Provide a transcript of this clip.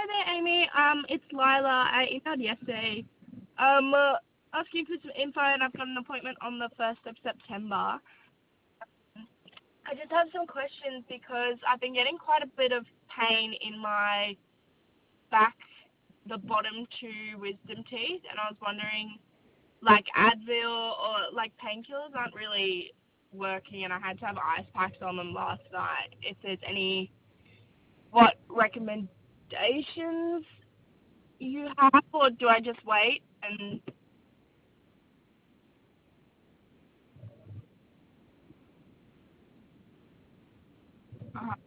there, Amy. It's Lila. I emailed yesterday, asking for some info, and I've got an appointment on the 1st of September. I just have some questions because I've been getting quite a bit of pain in my back, the bottom two wisdom teeth, and I was wondering, like Advil or like painkillers aren't really working, and I had to have ice packs on them last night. If there's any, what recommendations you have, or do I just wait and?